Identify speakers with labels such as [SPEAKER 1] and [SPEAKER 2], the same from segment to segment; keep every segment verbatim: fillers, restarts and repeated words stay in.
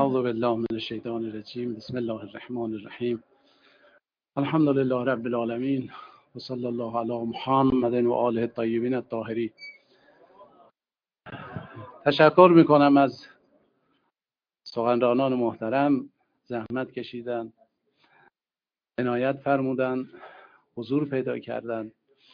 [SPEAKER 1] اعوذ بالله من الشیطان الرجیم. بسم الله الرحمن الرحیم. الحمد لله رب العالمین و صلی الله علی محمد و آله الطیبین الطاهرین. تشکر میکنم از سخنرانان محترم، زحمت کشیدن، عنایت فرمودن، حضور پیدا کردن.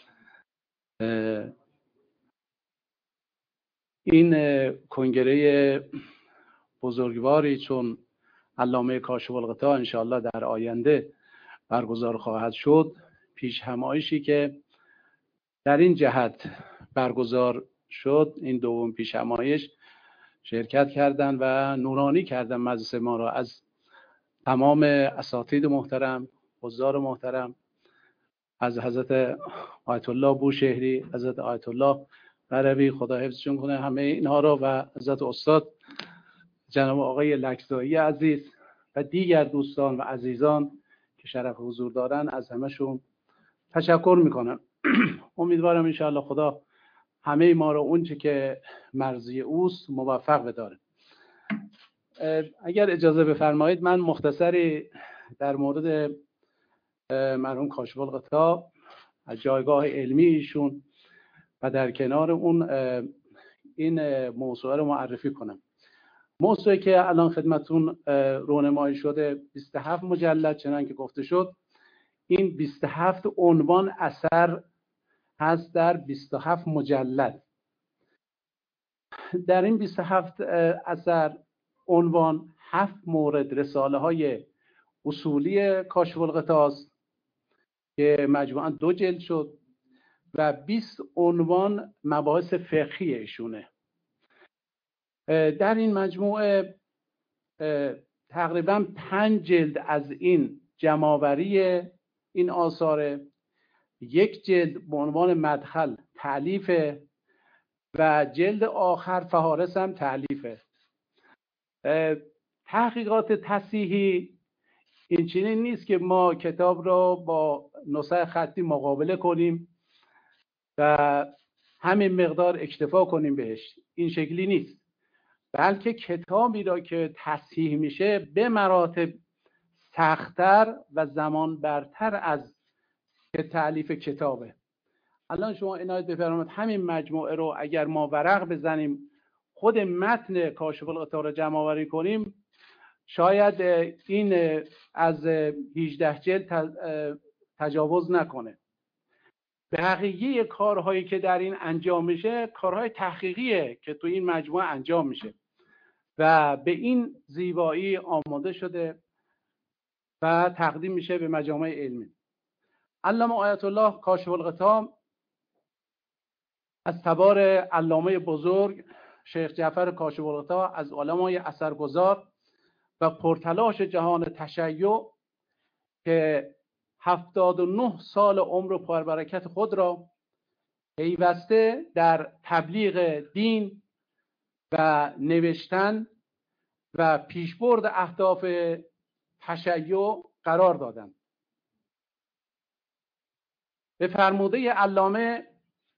[SPEAKER 1] این کنگره بزرگواری چون علامه کاشف الغطا انشاءالله در آینده برگزار خواهد شد، پیش همایشی که در این جهت برگزار شد، این دوم پیش همایش شرکت کردن و نورانی کردن مجلس ما را از تمام اساتید محترم، حضار محترم، از حضرت آیت الله بوشهری، حضرت آیت الله عربی، خدا حفظشون کنه همه اینها را، و حضرت استاد جناب آقای لکزایی عزیز و دیگر دوستان و عزیزان که شرف حضور دارن، از همشون تشکر میکنم. امیدوارم انشاءالله خدا همه ما رو اونچه که مرضی اوست موفق بداره. اگر اجازه بفرمایید من مختصری در مورد مرحوم کاشف الغطا از جایگاه علمی ایشون و در کنار اون این موضوع رو معرفی کنم. موضوعی که الان خدمتون رونمایی شده بیست و هفت مجلد چنانکه گفته شد، این بیست و هفت عنوان اثر هست در بیست و هفت مجلد. در این بیست و هفت اثر عنوان هفت مورد رساله های اصولی کاشف الغطا است که مجموعاً دو جلد شد و بیست عنوان مباحث فقهی ایشونه. در این مجموعه تقریباً پنج جلد از این جمع‌آوری این آثار، یک جلد به عنوان مدخل تألیفه و جلد آخر فهارس هم تألیفه. تحقیقات تصحیحی این چنین نیست که ما کتاب را با نسخه خطی مقابله کنیم و همین مقدار اکتفا کنیم بهش، این شکلی نیست، بلکه کتابی را که تصحیح میشه به مراتب سخت‌تر و زمان برتر از تألیف کتابه. الان شما عنایت بفرمایید همین مجموعه رو اگر ما ورق بزنیم، خود متن کاشف الغطا رو جمع آوری کنیم، شاید این از هجده جلد تجاوز نکنه. بقیه کارهایی که در این انجام میشه کارهای تحقیقیه که تو این مجموعه انجام میشه و به این زیبایی آماده شده و تقدیم میشه به مجامع علمی. علامه آیت الله کاشف الغطا از تبار علامه بزرگ شیخ جعفر کاشف الغطا، از علمای اثرگذار و پرتلاش جهان تشیع که هفتاد و نه سال عمر و پربرکت خود را پیوسته در تبلیغ دین و نوشتن و پیشبرد اهداف تشیع قرار دادند. به فرموده علامه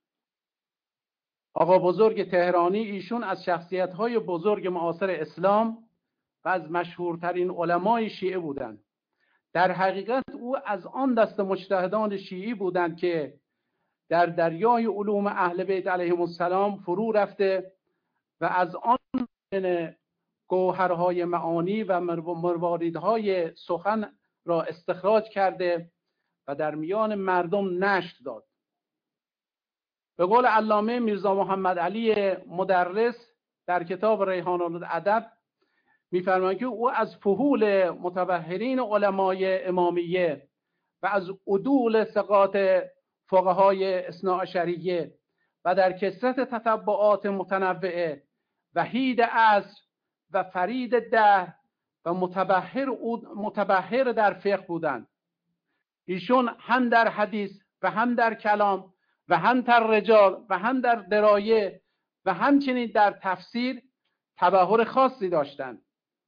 [SPEAKER 1] آقا بزرگ تهرانی، ایشون از شخصیت‌های بزرگ معاصر اسلام و از مشهورترین علمای شیعه بودند. در حقیقت او از آن دست مجتهدان شیعی بودند که در دریای علوم اهل بیت علیهم السلام فرو رفته و از آن گوهرهای معانی و مرواریدهای سخن را استخراج کرده و در میان مردم نشر داد. به قول علامه میرزا محمد علی مدرس در کتاب ریحان الادب می‌فرماید که او از فحول متبحرین علمای امامیه و از عدول ثقات فقهای اثناعشریه و در کثرت تتبعات متنوعه وحید عصر و فرید دهر و متبحر متبحر در فقه بودند. ایشون هم در حدیث و هم در کلام و هم در رجال و هم در درایه و همچنین در تفسیر تبحر خاصی داشتند.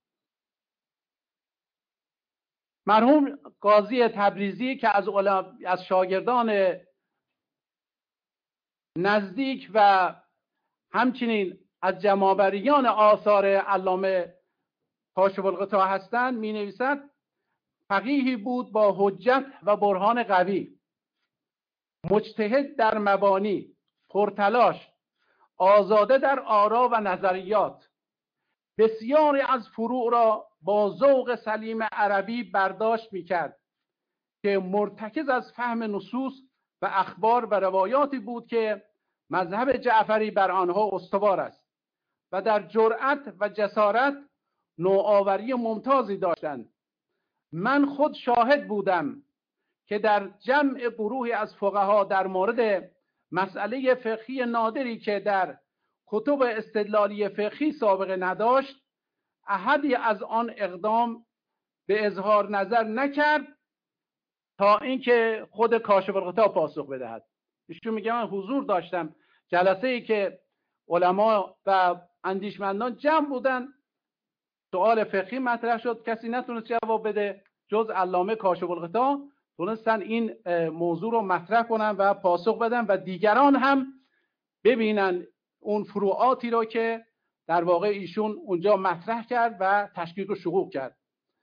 [SPEAKER 1] مرحوم قاضی تبریزی که از از شاگردان نزدیک و همچنین از جمع‌آوریان آثار علامه کاشف الغطا هستند می نویسد فقیهی بود با حجت و برهان قوی، مجتهد در مبانی، پرتلاش، آزاده در آرا و نظریات، بسیاری از فروع را با ذوق سلیم عربی برداشت می‌کرد که مرتکز از فهم نصوص و اخبار و روایاتی بود که مذهب جعفری بر آنها استوار است و در جرأت و جسارت نوآوری ممتازی داشتند. من خود شاهد بودم که در جمع گروهی از فقها در مورد مسئله فقهی نادری که در کتب استدلالی فقهی سابقه نداشت، احدی از آن اقدام به اظهار نظر نکرد تا اینکه خود کاشف الغطا پاسخ بدهد. ایشون میگه من حضور داشتم جلسه ای که علما و اندیشمندان جمع بودن، سوال فقهی مطرح شد، کسی نتونست جواب بده جز علامه کاشف الغطا تونستن این موضوع رو مطرح کنن و پاسخ بدن و دیگران هم ببینن اون فروعاتی رو که در واقع ایشون اونجا مطرح کرد و تشکیک و شقوق کرد.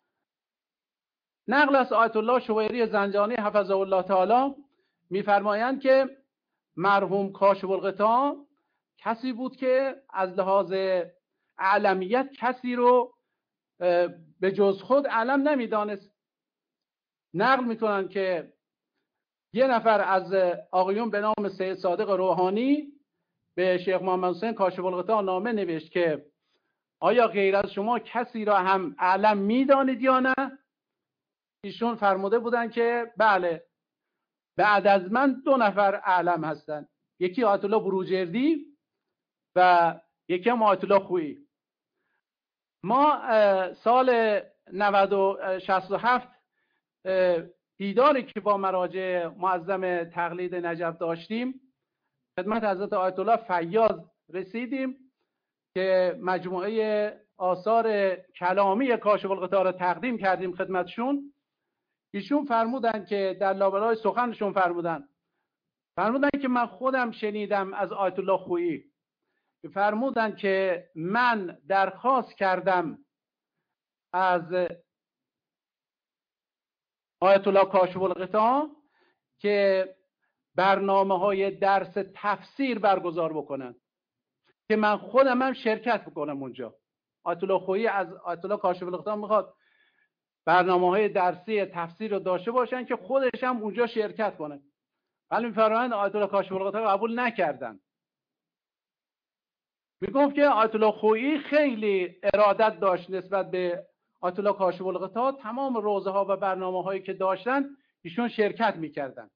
[SPEAKER 1] نقل از آیت الله شویری زنجانی حفظه الله تعالی میفرمایند که مرحوم کاشف الغطا کسی بود که از لحاظ اعلمیت کسی رو به جز خود علم نمیدانست. نقل میکنن که یه نفر از آقایون به نام سید صادق روحانی به شیخ محمد حسین کاشف الغطا نامه نوشت که آیا غیر از شما کسی را هم علم میدانید یا نه؟ ایشون فرموده بودن که بله، بعد از من دو نفر علم هستند، یکی آیت الله بروجردی و یکی هم آیت الله خویی. ما سال نود و شصت و هفت دیداری که با مراجع معظم تقلید نجف داشتیم خدمت حضرت آیت الله فیاض رسیدیم که مجموعه آثار کلامی کاشف الغطا را تقدیم کردیم خدمتشون. ایشون فرمودن که در لابلای سخنشون فرمودن فرمودن که من خودم شنیدم از آیت الله خویی، فرمودن که من درخواست کردم از آیت الله کاشف الغطا که برنامه های درس تفسیر برگزار بکنن که من خودم هم شرکت بکنم اونجا. آیت الله خویی از آیت الله کاشف الغطا میخواد برنامه های درسی تفسیر رو داشته باشن که خودش هم اونجا شرکت کنه، ولی میفرمایند آیت الله کاشف الغطا قبول نکردن. میگفت که آیت الله خویی خیلی ارادت داشت نسبت به آیت الله کاشف الغطا، تمام روزه ها و برنامه هایی که داشتن ایشون شرکت میکردن.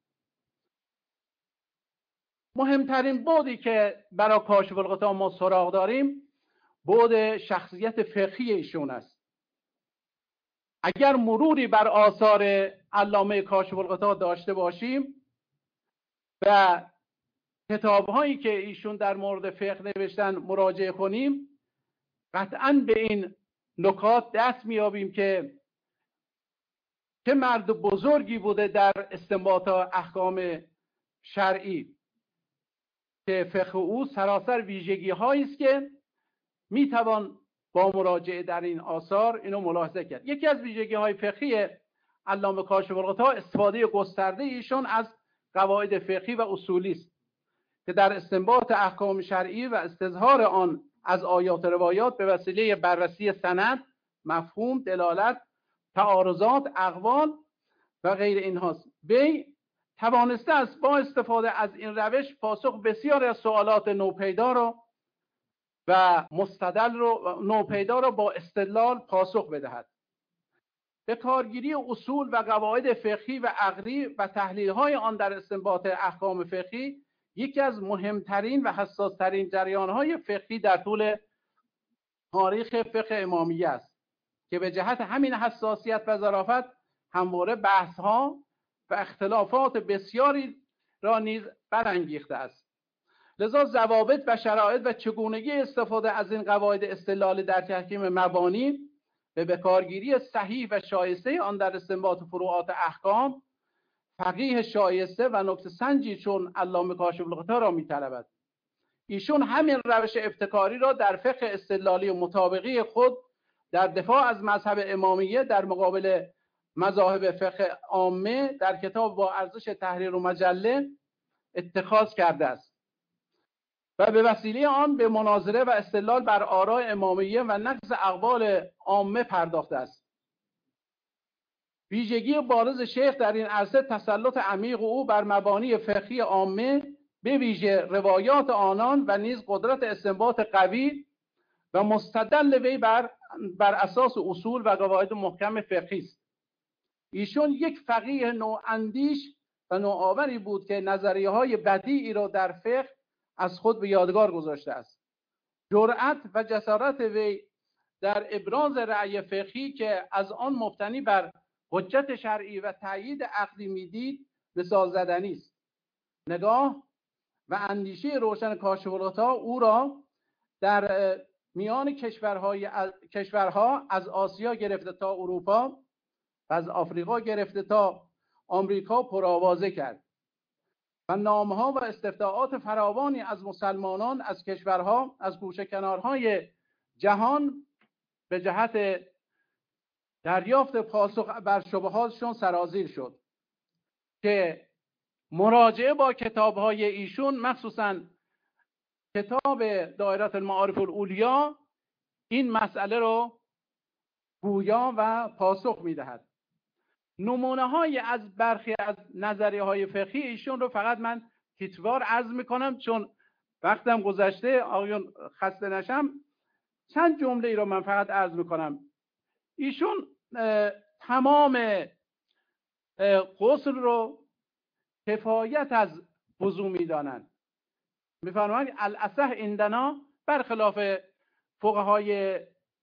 [SPEAKER 1] مهمترین بعدی که برای کاشف الغطا ما سراغ داریم بعد شخصیت فقهی ایشون است. اگر مروری بر آثار علامه کاشف الغطا داشته باشیم و کتاب‌هایی که ایشون در مورد فقه نوشتن مراجعه کنیم، قطعاً به این نکات دست می‌یابیم که چه مرد بزرگی بوده در استنباط احکام شرعی، که فقه او سراسر ویژگی‌هایی است که میتوان با مراجعه در این آثار اینو ملاحظه کرد. یکی از ویژگی‌های فقهی علامه کاشف الغطا استفاده گسترده ایشون از قواعد فقهی و اصولی است که در استنباط احکام شرعی و استظهار آن از آیات روایات به وسیله بررسی سند، مفهوم، دلالت، تعارضات، اقوال و غیر اینهاست. وی توانسته است با استفاده از این روش پاسخ بسیاری از سوالات نوپیدا را و مستدل رو نوپیدا را با استدلال پاسخ بدهد. به کارگیری اصول و قواعد فقهی و عقلی و تحلیل‌های آن در استنباط احکام فقهی یکی از مهمترین و حساس‌ترین جریان‌های فقهی در طول تاریخ فقه امامیه است که به جهت همین حساسیت و ظرافت همواره بحث‌ها و اختلافات بسیاری را نیز برانگیخته است. لذا ضوابط و شرایط و چگونگی استفاده از این قواعد استدلالی در تحکیم مبانی به بکارگیری صحیح و شایسته آن در استنباط فروعات احکام فقیه شایسته و نکته سنجی چون علامه کاشف الغطا را می‌طلبد. ایشون همین روش ابتکاری را در فقه استدلالی و مطابقی خود در دفاع از مذهب امامیه در مقابل مذاهب فقه عامه در کتاب با ارزش تحریر و مجله اتخاذ کرده است و به وسیله آن به مناظره و استدلال بر آراء امامیه و نقض اقوال عامه پرداخته است. ویژگی بارز شیخ در این عرصه تسلط عمیق او بر مبانی فقهی عامه به ویژه روایات آنان و نیز قدرت استنباط قوی و مستدل وی بر بر اساس اصول و قواعد محکم فقهی است. ایشون یک فقیه نواندیش و نوآوری بود که نظریه‌های بدیعی را در فقه از خود به یادگار گذاشته است. جرأت و جسارت وی در ابراز رأی فقهی که از آن مبتنی بر حجت شرعی و تأیید عقلی میدید مثال زدنی است. نگاه و اندیشه روشن کاشف الغطا او را در میان کشورهای کشورها از آسیا گرفته تا اروپا و از آفریقا گرفته تا آمریکا پرآوازه کرد و نامها و استفتاءات فراوانی از مسلمانان از کشورها از گوشه کنارهای جهان به جهت دریافت پاسخ بر شبهاتشون سرازیر شد که مراجعه با کتاب‌های ایشون مخصوصاً کتاب دایره المعارف العلیا این مسئله رو گویا و پاسخ می‌دهد. نمونه‌های از برخی از نظریه‌های فقهی ایشون رو فقط من تیتروار عرض می‌کنم چون وقتم گذشته آقایون خسته نشم. چند جمله ای رو من فقط عرض می‌کنم. ایشون تمام غسل رو کفایت از وضو می‌دانند. می‌فرمایند الاصح عندنا برخلاف فقهای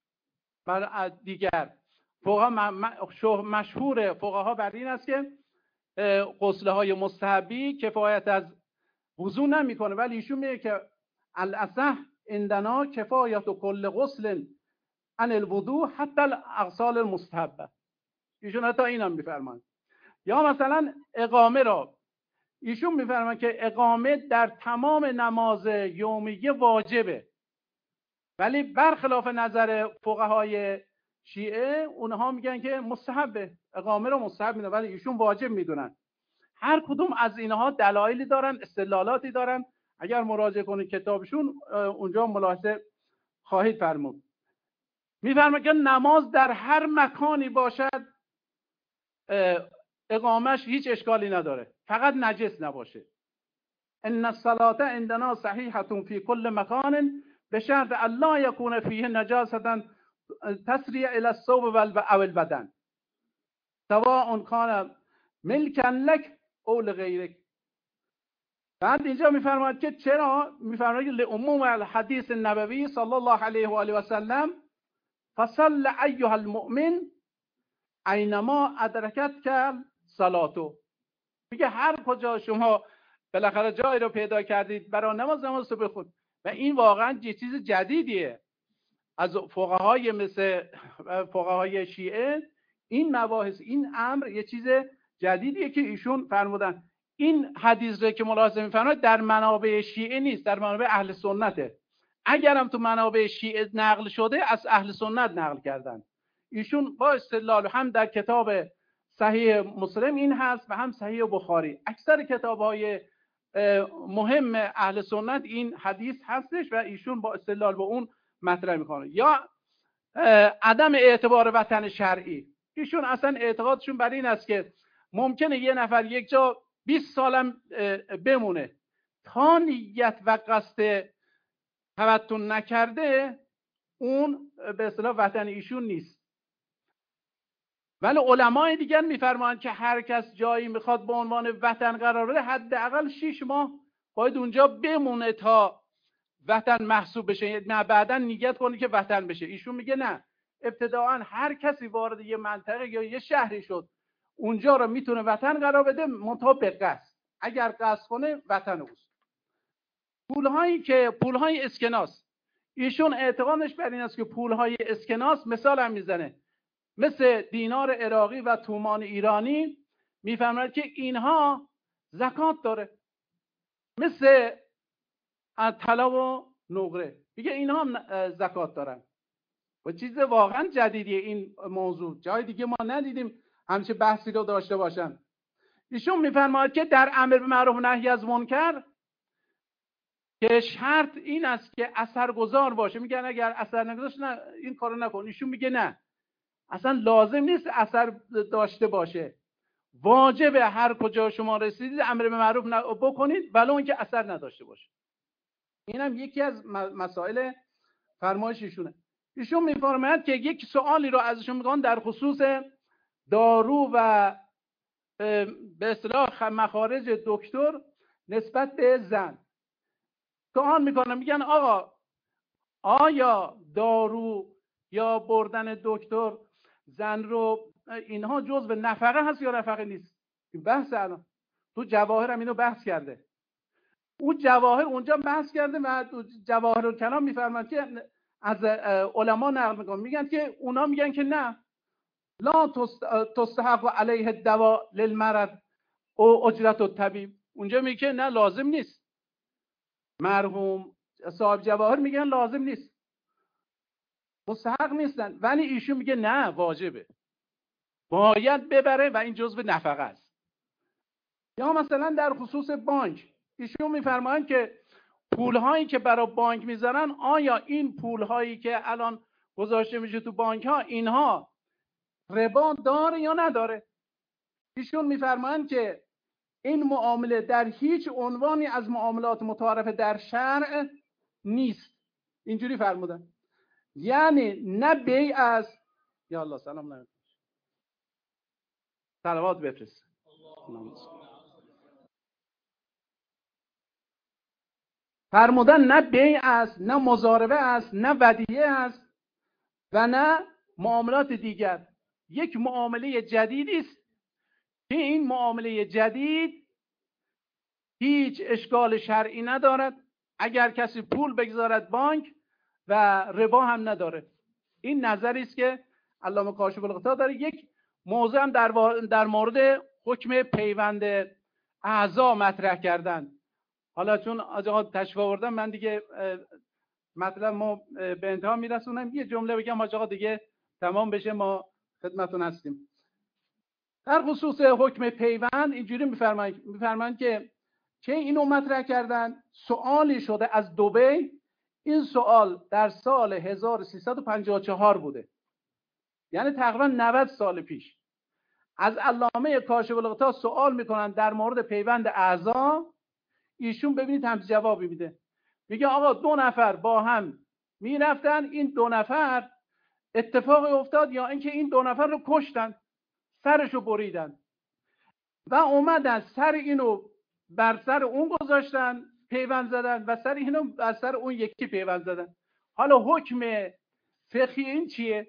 [SPEAKER 1] دیگر. فقها مشهور فقها بر این است که غسل‌های مستحبی کفایت از وضو نمی‌کنه، ولی ایشون میگه که الاصح عندنا کفایت کل غسل عن الوضو حتی الاغسال المستحبه. ایشون حتی اینم می‌فرمایند. یا مثلا اقامه را ایشون می‌فرمایند که اقامه در تمام نماز یومیه واجبه، ولی برخلاف نظر فقهای شیعه اونها میگن که مستحبه، اقامه رو مستحب میدونن ولی ایشون واجب میدونن. هر کدوم از اینها دلایلی دارن، استدلالاتی دارن. اگر مراجعه کنید کتابشون اونجا ملاحظه خواهید فرمود. میفرماید که نماز در هر مکانی باشد اقامش هیچ اشکالی نداره، فقط نجس نباشه. ان الصلاه عندنا صحیحه فی کل مکان بشرط الا یکون فیه نجاسه تسری الى الثوب او البدن سواء کان ملکا لک او لغیرک. بعد اینجا میفرماید که چرا؟ میفرماید لعموم الحدیث النبوی صلی الله علیه و آله و سلم فصل ایها المؤمن اینما ادرکت که صلاتو. میگه هر کجا شما بالاخره جایی رو پیدا کردید برای نماز نماز رو بخون. و این واقعا یه چیز جدیدیه از فقهای مثل فقهای شیعه. این مباحث این امر یه چیز جدیدیه که ایشون فرمودن. این حدیث رو که ملاحظه می‌فرمایید در منابع شیعه نیست، در منابع اهل سنته. اگرم تو منابع شیعه نقل شده از اهل سنت نقل کردن. ایشون با استدلال هم در کتاب صحیح مسلم این هست و هم صحیح بخاری. اکثر کتاب‌های مهم اهل سنت این حدیث هستش و ایشون با استدلال با اون مطرح میکنه. یا عدم اعتبار وطن شرعی. ایشون اصلا اعتقادشون بر این است که ممکنه یه نفر یک جا بیست سالم بمونه تا نیت و قصد توطن نکرده اون به اصطلاح وطن ایشون نیست. ولی علمای دیگر میفرمایند که هر کس جایی میخواد به عنوان وطن قرار بده حداقل شش ماه باید اونجا بمونه تا وطن محسوب بشه، نه بعداً نیت کنه که وطن بشه. ایشون میگه نه، ابتداعاً هر کسی وارد یه منطقه یا یه شهری شد اونجا رو میتونه وطن قرار بده منتها به قصد. اگر قصد کنه وطن اوست. پولهایی که پولهای اسکناس، ایشون اعتقادش بر این است که پولهای اسکناس مثال هم میزنه مثل دینار عراقی و تومان ایرانی، میفهمند که اینها زکات داره مثل طلا و نقره. میگه اینها هم زکات دارن. و چیز واقعا جدیدیه این موضوع، جای دیگه ما ندیدیم همچه بحثی رو داشته باشن. ایشون میفرماید که در امر به معروف و نهی از منکر که شرط این است که اثرگذار باشه. میگن اگر اثر نگذاشت نه این کارو نکن. ایشون میگه نه، اصلا لازم نیست اثر داشته باشه، واجبه هر کجا شما رسیدید امر به معروف بکنید ولو اینکه اثر نداشته باشه. اینم یکی از مسائل فرمایش ایشونه. ایشون میفرماید که یک سوالی رو ازشون میگن در خصوص دارو و به اصطلاح مخارج دکتر نسبت به زن سوال میکنن، میگن آقا آیا دارو یا بردن دکتر زن رو اینها جزء نفقه هست یا نفقه نیست؟ این بحث الان تو جواهر هم اینو بحث کرده. اون جواهر اونجا بحث کرده و جواهر الکلام میفرماند که از علما نقل میکنن، میگن که اونا میگن که نه، لا تستحق علیه الدواء للمرض او اجرت الطبیب. اونجا میگه که نه لازم نیست. مرحوم صاحب جواهر میگن لازم نیست، مستحق نیستن، ولی ایشون میگه نه واجبه، باید ببره و این جزء نفقه است. یا مثلا در خصوص بانک ایشون میفرمایند که پولهایی که برای بانک میذارن آیا این پولهایی که الان گذاشته میشه تو بانک ها اینها ربا داره یا نداره؟ ایشون میفرمایند که این معامله در هیچ عنوانی از معاملات متعارف در شرع نیست. اینجوری فرمودن، یعنی نه بیع است. یا الله سلام علیکم، صلوات بفرست. فرمودن نه بیع است، نه مضاربه است، نه ودیعه است و نه معاملات دیگر. یک معامله جدیدی است که این معامله جدید هیچ اشکال شرعی ندارد اگر کسی پول بگذارد بانک و ربا هم نداره. این نظری است که علامه کاشف الغطا داره. یک موضوع هم در, در مورد حکم پیوند اعضا مطرح کردن. حالا چون آقا تشریف آوردن من دیگه مطلب ما به انتها میرسونم، یه جمله بگم آقا دیگه تمام بشه، ما خدمتتون هستیم. در خصوص حکم پیوند اینجوری میفرمایند میفرمایند که که اینو مطرح کردن، سوالی شده از دبی. این سوال در سال هزار و سیصد و پنجاه و چهار بوده، یعنی تقریبا نود سال پیش. از علامه کاشف الغطا سوال میکنن در مورد پیوند اعضا. ایشون ببینید هم جوابی میده، میگه آقا دو نفر با هم میرفتن، این دو نفر اتفاقی افتاد یا اینکه این دو نفر رو کشتن، سرشو بریدن و اومدن سر اینو بر سر اون گذاشتن پیوند زدن و سر اینو بر سر اون یکی پیوند زدن. حالا حکم فقهی این چیه؟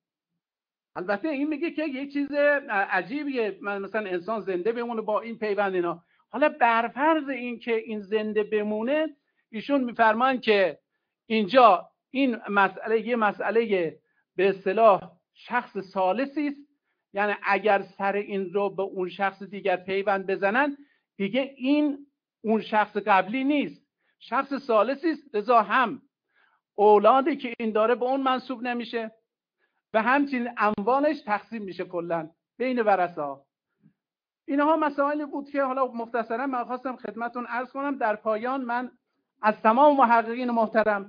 [SPEAKER 1] البته این میگه که یک چیز عجیبیه، مثلا انسان زنده بمونه با این پیوند اینا. حالا بر فرض این که این زنده بمونه، ایشون میفرمان که اینجا این مسئله یه مسئله به اصطلاح شخص ثالثی است، یعنی اگر سر این رو به اون شخص دیگر پیوند بزنن دیگه این اون شخص قبلی نیست، شخص ثالثی است، لذا هم اولادی که این داره به اون منسوب نمیشه و همچنین اموالش تقسیم میشه کلا بین ورثه‌ها. اینها مسائلی بود که حالا مختصرا من خواستم خدمتتون عرض کنم. در پایان من از تمام محققین محترم،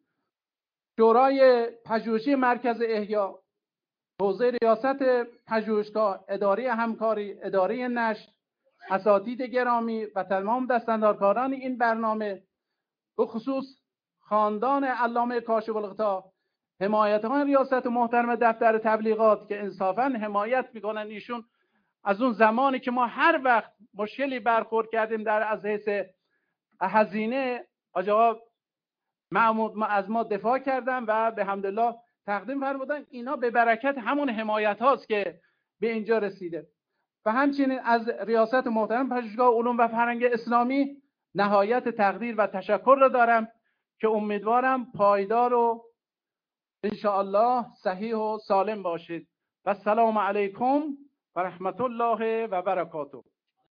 [SPEAKER 1] شورای پژوهشی مرکز احیا، حوزه ریاست پژوهشگاه، اداره همکاری، اداره نشر، اساتید گرامی و تمام دستاندارکاران این برنامه، به خصوص خاندان علامه کاشف الغطا، حمایتان ریاست محترم دفتر تبلیغات که انصافاً حمایت میکنن ایشون از اون زمانی که ما هر وقت مشکلی برخورد کردیم در از حیث هزینه، آقا محمود ما از ما دفاع کردن و به حمدالله تقدیم فرمودن. اینا به برکت همون حمایت هاست که به اینجا رسیده. و همچنین از ریاست محترم پژوهشگاه علوم و فرهنگ اسلامی نهایت تقدیر و تشکر را دارم که امیدوارم پایدار و انشاءالله صحیح و سالم باشید. و السلام علیکم و رحمت الله و برکاته.